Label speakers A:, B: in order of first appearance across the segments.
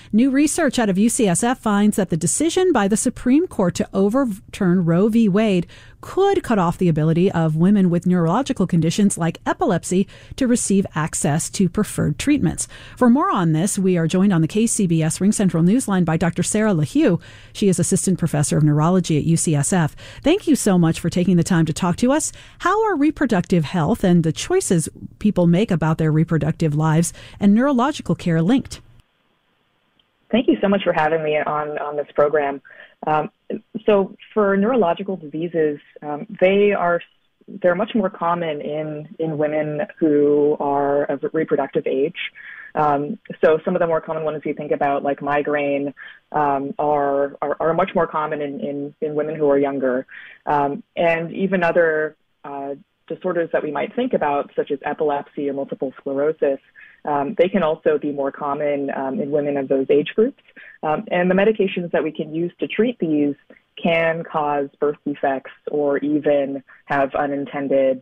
A: New research out of UCSF finds that the decision by the Supreme Court to overturn Roe v. Wade could cut off the ability of women with neurological conditions like epilepsy to receive access to preferred treatments. For more on this, we are joined on the KCBS RingCentral Newsline by Dr. Sarah LaHue. She is Assistant Professor of Neurology at UCSF. Thank you so much for taking the time to talk to us. How are reproductive health and the choices people make about their reproductive lives and neurological care linked?
B: Thank you so much for having me on this program. So for neurological diseases, they're much more common in women who are of reproductive age. So some of the more common ones you think about, like migraine, are much more common in women who are younger. And even other disorders that we might think about, such as epilepsy or multiple sclerosis, they can also be more common in women of those age groups. And the medications that we can use to treat these can cause birth defects or even have unintended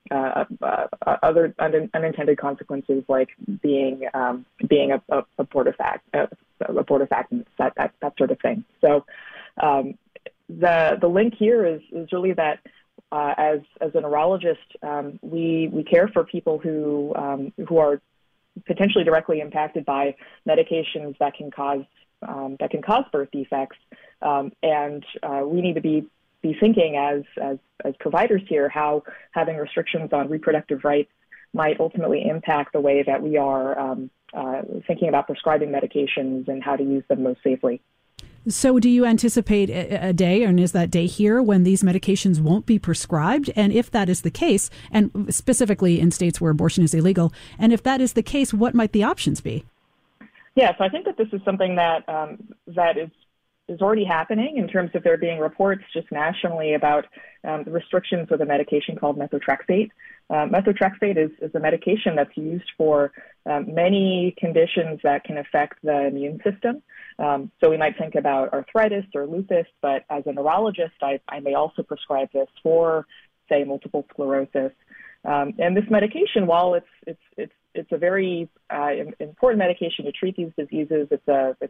B: unintended consequences, like being abortifacient, that sort of thing. So the link here is really that as a neurologist, we care for people who are potentially directly impacted by medications that can cause birth defects, and we need to be thinking as providers here how having restrictions on reproductive rights might ultimately impact the way that we are thinking about prescribing medications and how to use them most safely.
A: So do you anticipate a day, and is that day here, when these medications won't be prescribed? And if that is the case, and specifically in states where abortion is illegal, and if that is the case, what might the options be?
B: Yeah, so I think that this is something that is already happening in terms of there being reports just nationally about the restrictions with a medication called methotrexate. Methotrexate is a medication that's used for many conditions that can affect the immune system. So we might think about arthritis or lupus, but as a neurologist, I may also prescribe this for, say, multiple sclerosis. And this medication, while it's a very important medication to treat these diseases, it's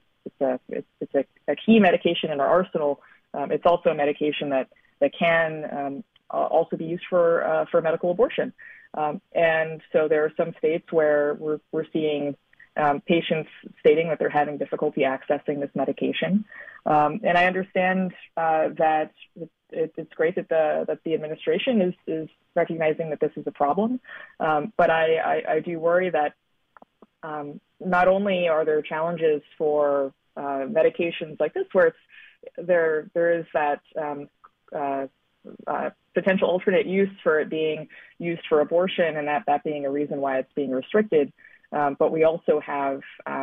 B: a key medication in our arsenal. It's also a medication that can also be used for medical abortion. And so there are some states where we're seeing patients stating that they're having difficulty accessing this medication. And I understand that it's great that the administration is recognizing that this is a problem. But I do worry that not only are there challenges for medications like this, where there is that potential alternate use for it being used for abortion, and that being a reason why it's being restricted. But we also have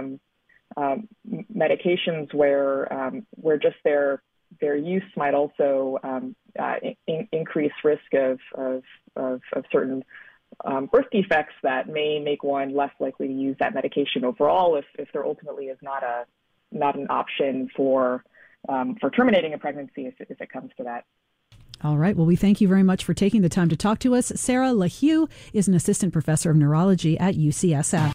B: medications where just their use might also increase risk of certain birth defects that may make one less likely to use that medication overall if there ultimately is not an option for terminating a pregnancy if it comes to that.
A: All right. Well, we thank you very much for taking the time to talk to us. Sarah LaHue is an assistant professor of neurology at UCSF.